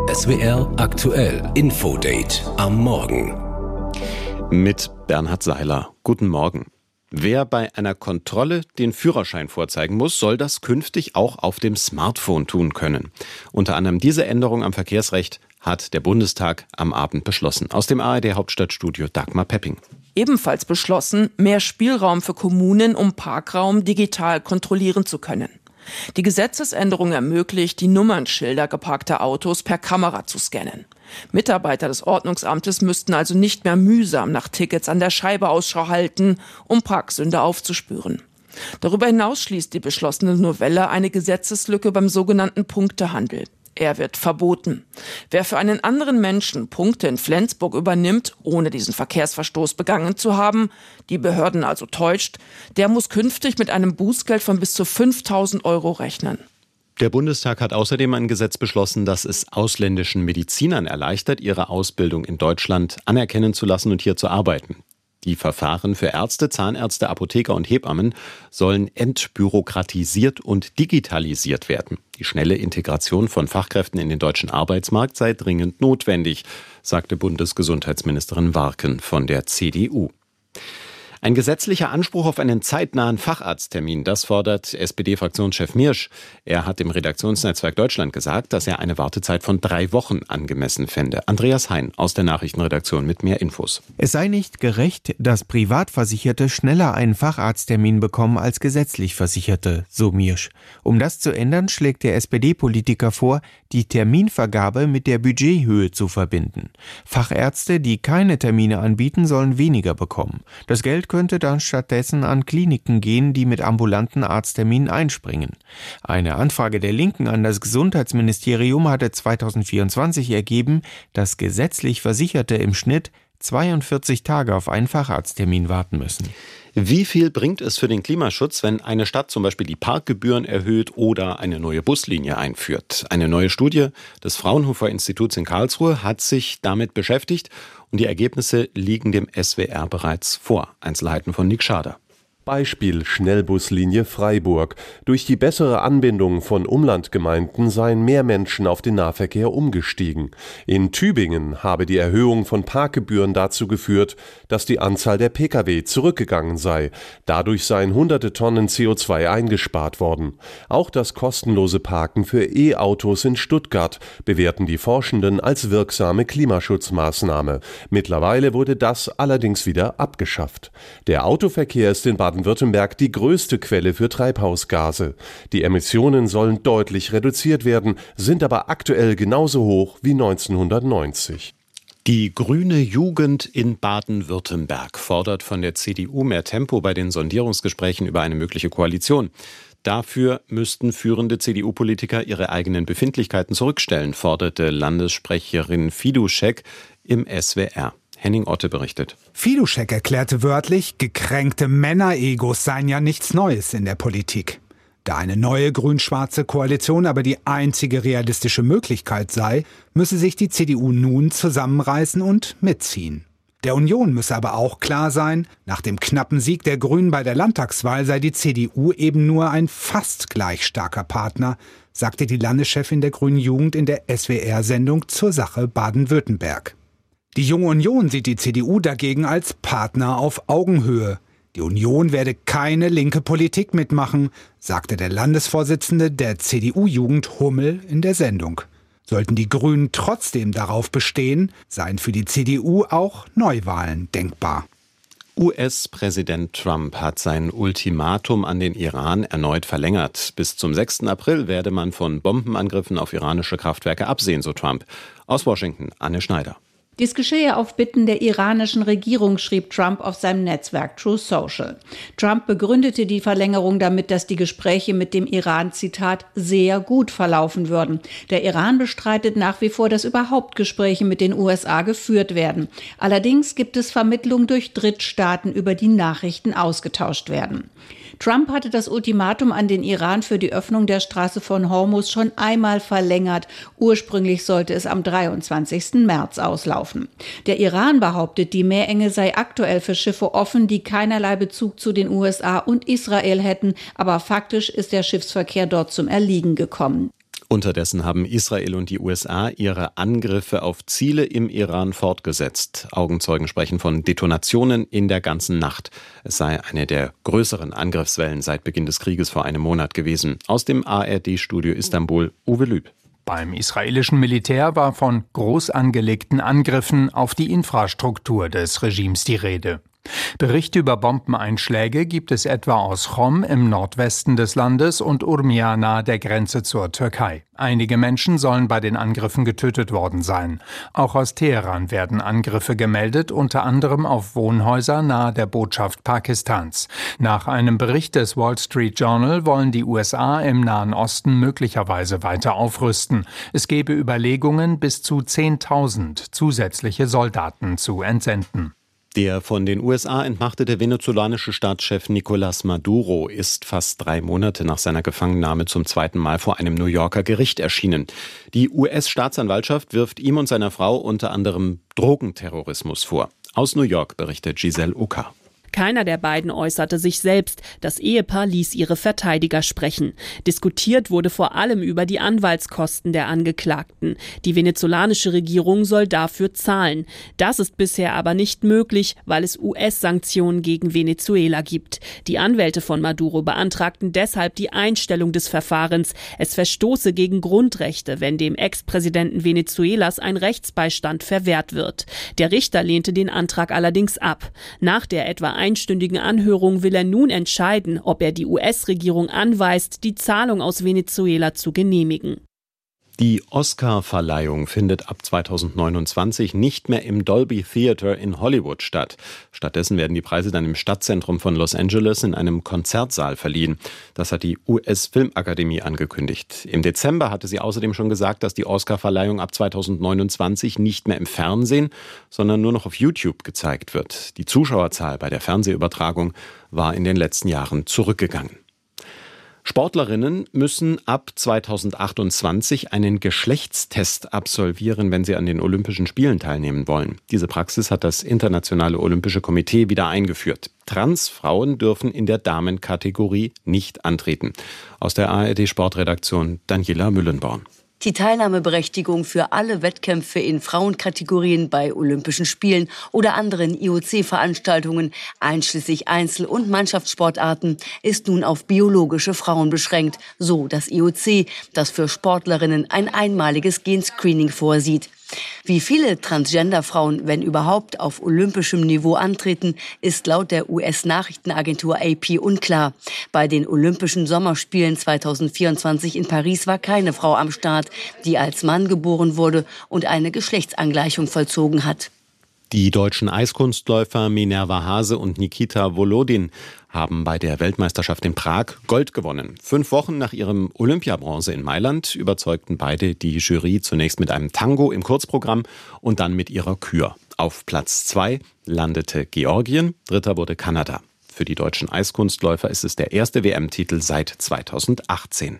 SWR aktuell Infodate am Morgen. Mit Bernhard Seiler. Guten Morgen. Wer bei einer Kontrolle den Führerschein vorzeigen muss, soll das künftig auch auf dem Smartphone tun können. Unter anderem diese Änderung am Verkehrsrecht hat der Bundestag am Abend beschlossen. Aus dem ARD-Hauptstadtstudio Dagmar Pepping. Ebenfalls beschlossen, mehr Spielraum für Kommunen, um Parkraum digital kontrollieren zu können. Die Gesetzesänderung ermöglicht, die Nummernschilder geparkter Autos per Kamera zu scannen. Mitarbeiter des Ordnungsamtes müssten also nicht mehr mühsam nach Tickets an der Scheibe Ausschau halten, um Parksünder aufzuspüren. Darüber hinaus schließt die beschlossene Novelle eine Gesetzeslücke beim sogenannten Punktehandel. Er wird verboten. Wer für einen anderen Menschen Punkte in Flensburg übernimmt, ohne diesen Verkehrsverstoß begangen zu haben, die Behörden also täuscht, der muss künftig mit einem Bußgeld von bis zu 5.000 € rechnen. Der Bundestag hat außerdem ein Gesetz beschlossen, das es ausländischen Medizinern erleichtert, ihre Ausbildung in Deutschland anerkennen zu lassen und hier zu arbeiten. Die Verfahren für Ärzte, Zahnärzte, Apotheker und Hebammen sollen entbürokratisiert und digitalisiert werden. Die schnelle Integration von Fachkräften in den deutschen Arbeitsmarkt sei dringend notwendig, sagte Bundesgesundheitsministerin Warken von der CDU. Ein gesetzlicher Anspruch auf einen zeitnahen Facharzttermin, das fordert SPD-Fraktionschef Miersch. Er hat im Redaktionsnetzwerk Deutschland gesagt, dass er eine Wartezeit von 3 Wochen angemessen fände. Andreas Hein aus der Nachrichtenredaktion mit mehr Infos. Es sei nicht gerecht, dass Privatversicherte schneller einen Facharzttermin bekommen als gesetzlich Versicherte, so Miersch. Um das zu ändern, schlägt der SPD-Politiker vor, die Terminvergabe mit der Budgethöhe zu verbinden. Fachärzte, die keine Termine anbieten, sollen weniger bekommen. Das Geld könnte dann stattdessen an Kliniken gehen, die mit ambulanten Arztterminen einspringen. Eine Anfrage der Linken an das Gesundheitsministerium hatte 2024 ergeben, dass gesetzlich Versicherte im Schnitt 42 Tage auf einen Facharzttermin warten müssen. Wie viel bringt es für den Klimaschutz, wenn eine Stadt zum Beispiel die Parkgebühren erhöht oder eine neue Buslinie einführt? Eine neue Studie des Fraunhofer-Instituts in Karlsruhe hat sich damit beschäftigt und die Ergebnisse liegen dem SWR bereits vor. Einzelheiten von Nick Schader. Beispiel Schnellbuslinie Freiburg. Durch die bessere Anbindung von Umlandgemeinden seien mehr Menschen auf den Nahverkehr umgestiegen. In Tübingen habe die Erhöhung von Parkgebühren dazu geführt, dass die Anzahl der Pkw zurückgegangen sei. Dadurch seien hunderte Tonnen CO2 eingespart worden. Auch das kostenlose Parken für E-Autos in Stuttgart bewerten die Forschenden als wirksame Klimaschutzmaßnahme. Mittlerweile wurde das allerdings wieder abgeschafft. Der Autoverkehr ist in Baden-Württemberg die größte Quelle für Treibhausgase. Die Emissionen sollen deutlich reduziert werden, sind aber aktuell genauso hoch wie 1990. Die grüne Jugend in Baden-Württemberg fordert von der CDU mehr Tempo bei den Sondierungsgesprächen über eine mögliche Koalition. Dafür müssten führende CDU-Politiker ihre eigenen Befindlichkeiten zurückstellen, forderte Landessprecherin Fiduszek im SWR. Henning Otte berichtet. Fiduszek erklärte wörtlich, gekränkte Männeregos seien ja nichts Neues in der Politik. Da eine neue grün-schwarze Koalition aber die einzige realistische Möglichkeit sei, müsse sich die CDU nun zusammenreißen und mitziehen. Der Union müsse aber auch klar sein, nach dem knappen Sieg der Grünen bei der Landtagswahl sei die CDU eben nur ein fast gleich starker Partner, sagte die Landeschefin der Grünen Jugend in der SWR-Sendung zur Sache Baden-Württemberg. Die Junge Union sieht die CDU dagegen als Partner auf Augenhöhe. Die Union werde keine linke Politik mitmachen, sagte der Landesvorsitzende der CDU-Jugend Hummel in der Sendung. Sollten die Grünen trotzdem darauf bestehen, seien für die CDU auch Neuwahlen denkbar. US-Präsident Trump hat sein Ultimatum an den Iran erneut verlängert. Bis zum 6. April werde man von Bombenangriffen auf iranische Kraftwerke absehen, so Trump. Aus Washington, Anne Schneider. Dies geschehe auf Bitten der iranischen Regierung, schrieb Trump auf seinem Netzwerk Truth Social. Trump begründete die Verlängerung damit, dass die Gespräche mit dem Iran, Zitat, sehr gut verlaufen würden. Der Iran bestreitet nach wie vor, dass überhaupt Gespräche mit den USA geführt werden. Allerdings gibt es Vermittlung durch Drittstaaten, über die Nachrichten ausgetauscht werden. Trump hatte das Ultimatum an den Iran für die Öffnung der Straße von Hormuz schon einmal verlängert. Ursprünglich sollte es am 23. März auslaufen. Der Iran behauptet, die Meerenge sei aktuell für Schiffe offen, die keinerlei Bezug zu den USA und Israel hätten, aber faktisch ist der Schiffsverkehr dort zum Erliegen gekommen. Unterdessen haben Israel und die USA ihre Angriffe auf Ziele im Iran fortgesetzt. Augenzeugen sprechen von Detonationen in der ganzen Nacht. Es sei eine der größeren Angriffswellen seit Beginn des Krieges vor einem Monat gewesen. Aus dem ARD-Studio Istanbul, Uwe Lüb. Beim israelischen Militär war von groß angelegten Angriffen auf die Infrastruktur des Regimes die Rede. Berichte über Bombeneinschläge gibt es etwa aus Chom im Nordwesten des Landes und Urmia nahe der Grenze zur Türkei. Einige Menschen sollen bei den Angriffen getötet worden sein. Auch aus Teheran werden Angriffe gemeldet, unter anderem auf Wohnhäuser nahe der Botschaft Pakistans. Nach einem Bericht des Wall Street Journal wollen die USA im Nahen Osten möglicherweise weiter aufrüsten. Es gebe Überlegungen, bis zu 10.000 zusätzliche Soldaten zu entsenden. Der von den USA entmachtete venezolanische Staatschef Nicolás Maduro ist fast 3 Monate nach seiner Gefangennahme zum zweiten Mal vor einem New Yorker Gericht erschienen. Die US-Staatsanwaltschaft wirft ihm und seiner Frau unter anderem Drogenterrorismus vor. Aus New York berichtet Giselle Ucker. Keiner der beiden äußerte sich selbst. Das Ehepaar ließ ihre Verteidiger sprechen. Diskutiert wurde vor allem über die Anwaltskosten der Angeklagten. Die venezolanische Regierung soll dafür zahlen. Das ist bisher aber nicht möglich, weil es US-Sanktionen gegen Venezuela gibt. Die Anwälte von Maduro beantragten deshalb die Einstellung des Verfahrens. Es verstoße gegen Grundrechte, wenn dem Ex-Präsidenten Venezuelas ein Rechtsbeistand verwehrt wird. Der Richter lehnte den Antrag allerdings ab. Nach der etwa einstündigen Anhörung will er nun entscheiden, ob er die US-Regierung anweist, die Zahlung aus Venezuela zu genehmigen. Die Oscar-Verleihung findet ab 2029 nicht mehr im Dolby Theatre in Hollywood statt. Stattdessen werden die Preise dann im Stadtzentrum von Los Angeles in einem Konzertsaal verliehen. Das hat die US-Filmakademie angekündigt. Im Dezember hatte sie außerdem schon gesagt, dass die Oscar-Verleihung ab 2029 nicht mehr im Fernsehen, sondern nur noch auf YouTube gezeigt wird. Die Zuschauerzahl bei der Fernsehübertragung war in den letzten Jahren zurückgegangen. Sportlerinnen müssen ab 2028 einen Geschlechtstest absolvieren, wenn sie an den Olympischen Spielen teilnehmen wollen. Diese Praxis hat das Internationale Olympische Komitee wieder eingeführt. Transfrauen dürfen in der Damenkategorie nicht antreten. Aus der ARD-Sportredaktion Daniela Müllenborn. Die Teilnahmeberechtigung für alle Wettkämpfe in Frauenkategorien bei Olympischen Spielen oder anderen IOC-Veranstaltungen, einschließlich Einzel- und Mannschaftssportarten, ist nun auf biologische Frauen beschränkt, so das IOC, das für Sportlerinnen ein einmaliges Genscreening vorsieht. Wie viele Transgender-Frauen, wenn überhaupt, auf olympischem Niveau antreten, ist laut der US-Nachrichtenagentur AP unklar. Bei den Olympischen Sommerspielen 2024 in Paris war keine Frau am Start, die als Mann geboren wurde und eine Geschlechtsangleichung vollzogen hat. Die deutschen Eiskunstläufer Minerva Hase und Nikita Volodin haben bei der Weltmeisterschaft in Prag Gold gewonnen. 5 Wochen nach ihrem Olympiabronze in Mailand überzeugten beide die Jury zunächst mit einem Tango im Kurzprogramm und dann mit ihrer Kür. Auf Platz 2 landete Georgien, 3. wurde Kanada. Für die deutschen Eiskunstläufer ist es der erste WM-Titel seit 2018.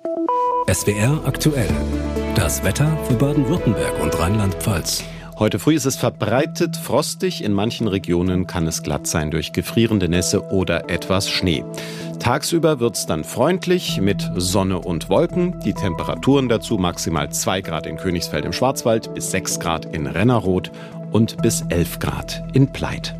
SWR aktuell. Das Wetter für Baden-Württemberg und Rheinland-Pfalz. Heute früh ist es verbreitet frostig. In manchen Regionen kann es glatt sein durch gefrierende Nässe oder etwas Schnee. Tagsüber wird es dann freundlich mit Sonne und Wolken. Die Temperaturen dazu maximal 2 Grad in Königsfeld im Schwarzwald, bis 6 Grad in Rennerroth und bis 11 Grad in Pleit.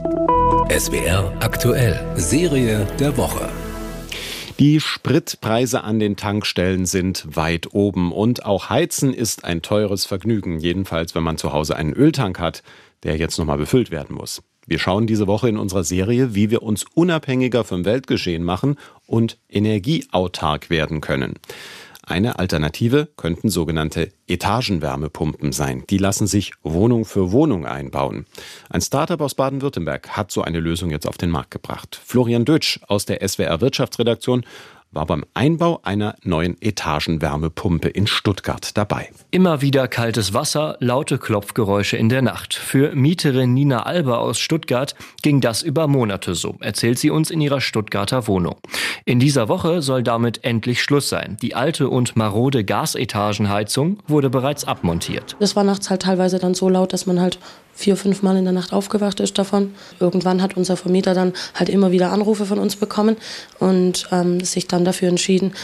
SWR aktuell. Serie der Woche. Die Spritpreise an den Tankstellen sind weit oben und auch Heizen ist ein teures Vergnügen, jedenfalls wenn man zu Hause einen Öltank hat, der jetzt nochmal befüllt werden muss. Wir schauen diese Woche in unserer Serie, wie wir uns unabhängiger vom Weltgeschehen machen und energieautark werden können. Eine Alternative könnten sogenannte Etagenwärmepumpen sein. Die lassen sich Wohnung für Wohnung einbauen. Ein Startup aus Baden-Württemberg hat so eine Lösung jetzt auf den Markt gebracht. Florian Dötsch aus der SWR Wirtschaftsredaktion war beim Einbau einer neuen Etagenwärmepumpe in Stuttgart dabei. Immer wieder kaltes Wasser, laute Klopfgeräusche in der Nacht. Für Mieterin Nina Alber aus Stuttgart ging das über Monate so, erzählt sie uns in ihrer Stuttgarter Wohnung. In dieser Woche soll damit endlich Schluss sein. Die alte und marode Gasetagenheizung wurde bereits abmontiert. Das war nachts halt teilweise dann so laut, dass man halt 4-5 Mal in der Nacht aufgewacht ist davon. Irgendwann hat unser Vermieter dann halt immer wieder Anrufe von uns bekommen und sich dann dafür entschieden,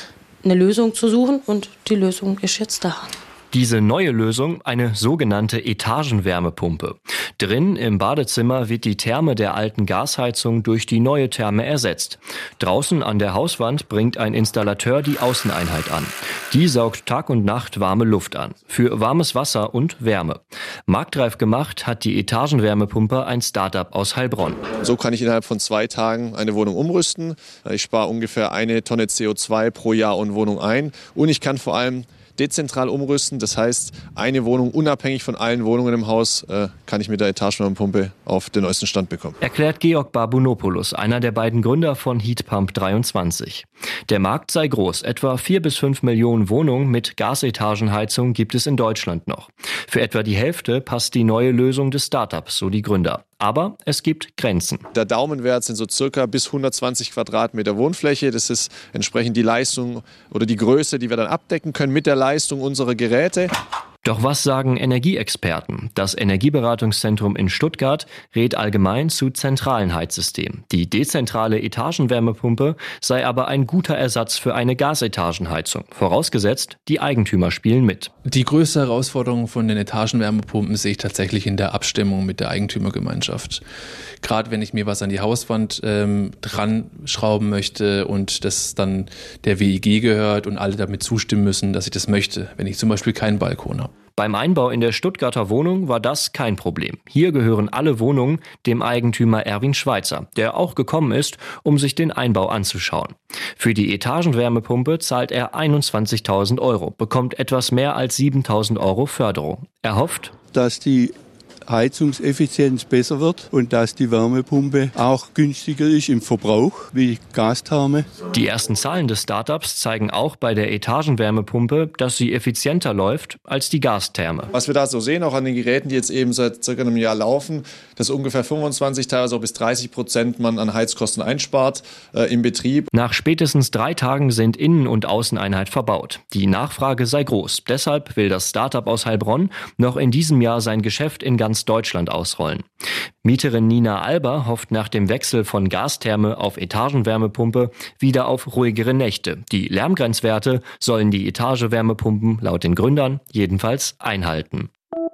eine Lösung zu suchen und die Lösung ist jetzt da. Diese neue Lösung, eine sogenannte Etagenwärmepumpe. Drin im Badezimmer wird die Therme der alten Gasheizung durch die neue Therme ersetzt. Draußen an der Hauswand bringt ein Installateur die Außeneinheit an. Die saugt Tag und Nacht warme Luft an. Für warmes Wasser und Wärme. Marktreif gemacht hat die Etagenwärmepumpe ein Start-up aus Heilbronn. So kann ich innerhalb von 2 Tagen eine Wohnung umrüsten. Ich spare ungefähr 1 Tonne CO2 pro Jahr und Wohnung ein. Und ich kann vor allem dezentral umrüsten. Das heißt, eine Wohnung unabhängig von allen Wohnungen im Haus kann ich mit der Etagenwärmepumpe auf den neuesten Stand bekommen. Erklärt Georg Barbunopoulos, einer der beiden Gründer von Heatpump 23. Der Markt sei groß. Etwa 4 bis 5 Millionen Wohnungen mit Gasetagenheizung gibt es in Deutschland noch. Für etwa die Hälfte passt die neue Lösung des Startups, so die Gründer. Aber es gibt Grenzen. Der Daumenwert sind so circa bis 120 Quadratmeter Wohnfläche. Das ist entsprechend die Leistung oder die Größe, die wir dann abdecken können mit der Leistung unserer Geräte. Doch was sagen Energieexperten? Das Energieberatungszentrum in Stuttgart rät allgemein zu zentralen Heizsystemen. Die dezentrale Etagenwärmepumpe sei aber ein guter Ersatz für eine Gasetagenheizung. Vorausgesetzt, die Eigentümer spielen mit. Die größte Herausforderung von den Etagenwärmepumpen sehe ich tatsächlich in der Abstimmung mit der Eigentümergemeinschaft. Gerade wenn ich mir was an die Hauswand dran schrauben möchte und das dann der WEG gehört und alle damit zustimmen müssen, dass ich das möchte, wenn ich zum Beispiel keinen Balkon habe. Beim Einbau in der Stuttgarter Wohnung war das kein Problem. Hier gehören alle Wohnungen dem Eigentümer Erwin Schweizer, der auch gekommen ist, um sich den Einbau anzuschauen. Für die Etagenwärmepumpe zahlt er 21.000 €, bekommt etwas mehr als 7.000 € Förderung. Er hofft, dass die Heizungseffizienz besser wird und dass die Wärmepumpe auch günstiger ist im Verbrauch wie Gastherme. Die ersten Zahlen des Startups zeigen auch bei der Etagenwärmepumpe, dass sie effizienter läuft als die Gastherme. Was wir da so sehen, auch an den Geräten, die jetzt eben seit circa einem Jahr laufen, dass ungefähr 25, teilweise auch bis 30% man an Heizkosten einspart im Betrieb. Nach spätestens 3 Tagen sind Innen- und Außeneinheit verbaut. Die Nachfrage sei groß. Deshalb will das Startup aus Heilbronn noch in diesem Jahr sein Geschäft in ganz Deutschland ausrollen. Mieterin Nina Alber hofft nach dem Wechsel von Gastherme auf Etagenwärmepumpe wieder auf ruhigere Nächte. Die Lärmgrenzwerte sollen die Etagewärmepumpen laut den Gründern jedenfalls einhalten.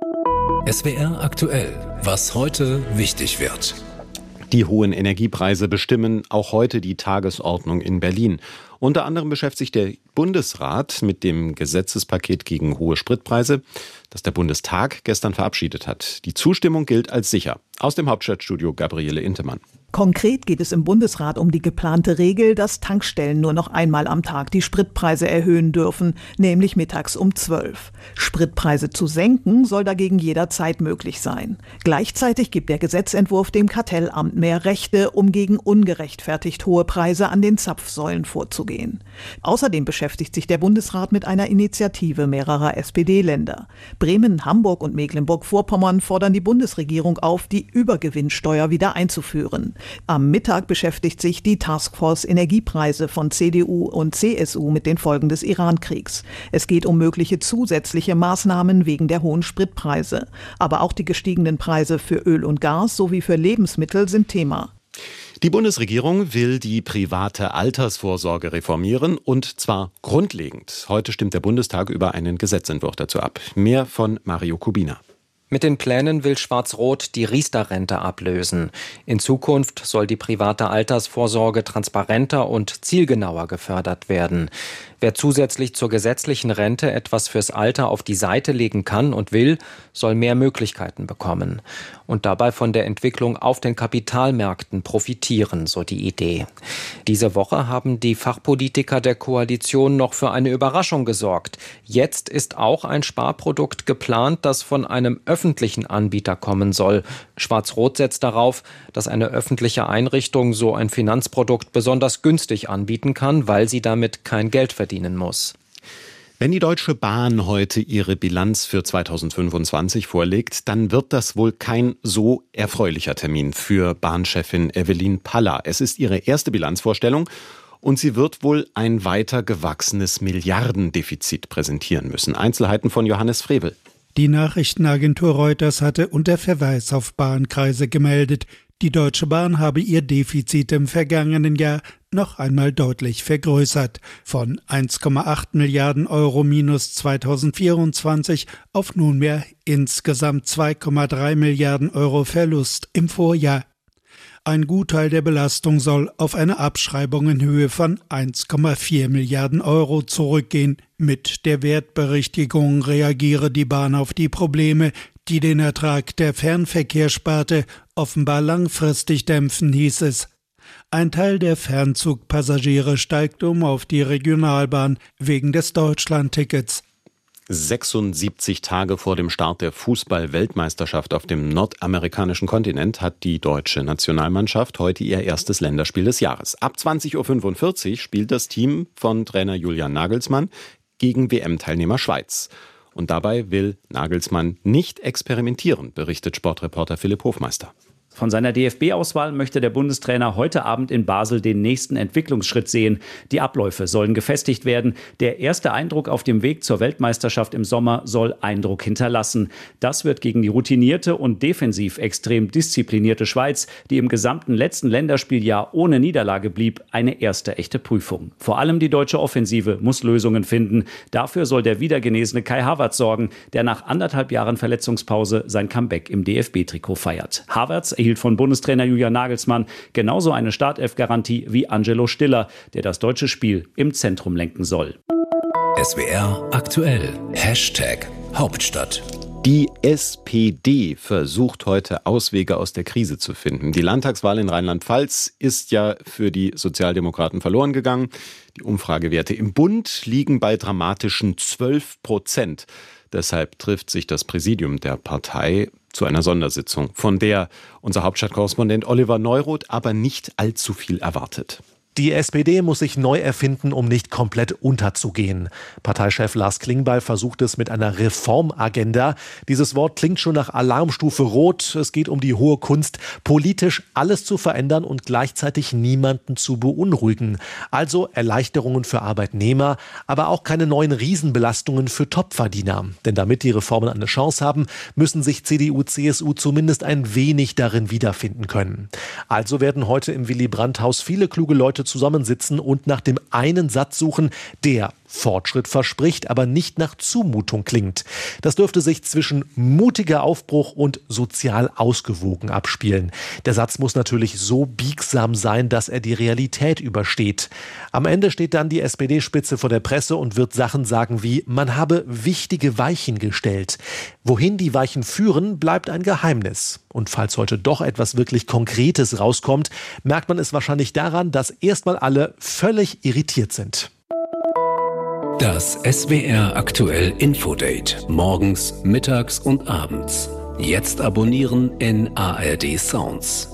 SWR aktuell, was heute wichtig wird. Die hohen Energiepreise bestimmen auch heute die Tagesordnung in Berlin. Unter anderem beschäftigt sich der Bundesrat mit dem Gesetzespaket gegen hohe Spritpreise, das der Bundestag gestern verabschiedet hat. Die Zustimmung gilt als sicher. Aus dem Hauptstadtstudio Gabriele Intemann. Konkret geht es im Bundesrat um die geplante Regel, dass Tankstellen nur noch einmal am Tag die Spritpreise erhöhen dürfen, nämlich mittags um 12. Spritpreise zu senken soll dagegen jederzeit möglich sein. Gleichzeitig gibt der Gesetzentwurf dem Kartellamt mehr Rechte, um gegen ungerechtfertigt hohe Preise an den Zapfsäulen vorzugehen. Außerdem beschäftigt sich der Bundesrat mit einer Initiative mehrerer SPD-Länder. Bremen, Hamburg und Mecklenburg-Vorpommern fordern die Bundesregierung auf, die Übergewinnsteuer wieder einzuführen. Am Mittag beschäftigt sich die Taskforce Energiepreise von CDU und CSU mit den Folgen des Iran-Kriegs. Es geht um mögliche zusätzliche Maßnahmen wegen der hohen Spritpreise. Aber auch die gestiegenen Preise für Öl und Gas sowie für Lebensmittel sind Thema. Die Bundesregierung will die private Altersvorsorge reformieren, und zwar grundlegend. Heute stimmt der Bundestag über einen Gesetzentwurf dazu ab. Mehr von Mario Kubina. Mit den Plänen will Schwarz-Rot die Riester-Rente ablösen. In Zukunft soll die private Altersvorsorge transparenter und zielgenauer gefördert werden. Wer zusätzlich zur gesetzlichen Rente etwas fürs Alter auf die Seite legen kann und will, soll mehr Möglichkeiten bekommen. Und dabei von der Entwicklung auf den Kapitalmärkten profitieren, so die Idee. Diese Woche haben die Fachpolitiker der Koalition noch für eine Überraschung gesorgt. Jetzt ist auch ein Sparprodukt geplant, das von einem öffentlichen Anbieter kommen soll. Schwarz-Rot setzt darauf, dass eine öffentliche Einrichtung so ein Finanzprodukt besonders günstig anbieten kann, weil sie damit kein Geld verdienen muss. Wenn die Deutsche Bahn heute ihre Bilanz für 2025 vorlegt, dann wird das wohl kein so erfreulicher Termin für Bahnchefin Evelyn Paller. Es ist ihre erste Bilanzvorstellung und sie wird wohl ein weiter gewachsenes Milliardendefizit präsentieren müssen. Einzelheiten von Johannes Frevel. Die Nachrichtenagentur Reuters hatte unter Verweis auf Bahnkreise gemeldet, die Deutsche Bahn habe ihr Defizit im vergangenen Jahr noch einmal deutlich vergrößert, von 1,8 Milliarden Euro minus 2024 auf nunmehr insgesamt 2,3 Milliarden Euro Verlust im Vorjahr. Ein Gutteil der Belastung soll auf eine Abschreibung in Höhe von 1,4 Milliarden Euro zurückgehen. Mit der Wertberichtigung reagiere die Bahn auf die Probleme, die den Ertrag der Fernverkehrssparte offenbar langfristig dämpfen, hieß es. Ein Teil der Fernzugpassagiere steigt um auf die Regionalbahn wegen des Deutschlandtickets. 76 Tage vor dem Start der Fußball-Weltmeisterschaft auf dem nordamerikanischen Kontinent hat die deutsche Nationalmannschaft heute ihr erstes Länderspiel des Jahres. Ab 20.45 Uhr spielt das Team von Trainer Julian Nagelsmann gegen WM-Teilnehmer Schweiz. Und dabei will Nagelsmann nicht experimentieren, berichtet Sportreporter Philipp Hofmeister. Von seiner DFB-Auswahl möchte der Bundestrainer heute Abend in Basel den nächsten Entwicklungsschritt sehen. Die Abläufe sollen gefestigt werden. Der erste Eindruck auf dem Weg zur Weltmeisterschaft im Sommer soll Eindruck hinterlassen. Das wird gegen die routinierte und defensiv extrem disziplinierte Schweiz, die im gesamten letzten Länderspieljahr ohne Niederlage blieb, eine erste echte Prüfung. Vor allem die deutsche Offensive muss Lösungen finden. Dafür soll der wiedergenesene Kai Havertz sorgen, der nach 1,5 Jahren Verletzungspause sein Comeback im DFB-Trikot feiert. Havertz erhielt von Bundestrainer Julian Nagelsmann genauso eine Startelf-Garantie wie Angelo Stiller, der das deutsche Spiel im Zentrum lenken soll. SWR aktuell. #Hauptstadt. Die SPD versucht heute Auswege aus der Krise zu finden. Die Landtagswahl in Rheinland-Pfalz ist ja für die Sozialdemokraten verloren gegangen. Die Umfragewerte im Bund liegen bei dramatischen 12%. Deshalb trifft sich das Präsidium der Partei zu einer Sondersitzung, von der unser Hauptstadtkorrespondent Oliver Neuroth aber nicht allzu viel erwartet. Die SPD muss sich neu erfinden, um nicht komplett unterzugehen. Parteichef Lars Klingbeil versucht es mit einer Reformagenda. Dieses Wort klingt schon nach Alarmstufe Rot. Es geht um die hohe Kunst, politisch alles zu verändern und gleichzeitig niemanden zu beunruhigen. Also Erleichterungen für Arbeitnehmer, aber auch keine neuen Riesenbelastungen für Topverdiener. Denn damit die Reformen eine Chance haben, müssen sich CDU, CSU zumindest ein wenig darin wiederfinden können. Also werden heute im Willy-Brandt-Haus viele kluge Leute zusammensitzen und nach dem einen Satz suchen, der Fortschritt verspricht, aber nicht nach Zumutung klingt. Das dürfte sich zwischen mutiger Aufbruch und sozial ausgewogen abspielen. Der Satz muss natürlich so biegsam sein, dass er die Realität übersteht. Am Ende steht dann die SPD-Spitze vor der Presse und wird Sachen sagen wie, man habe wichtige Weichen gestellt. Wohin die Weichen führen, bleibt ein Geheimnis. Und falls heute doch etwas wirklich Konkretes rauskommt, merkt man es wahrscheinlich daran, dass erstmal alle völlig irritiert sind. Das SWR aktuell Infodate. Morgens, mittags und abends. Jetzt abonnieren in ARD Sounds.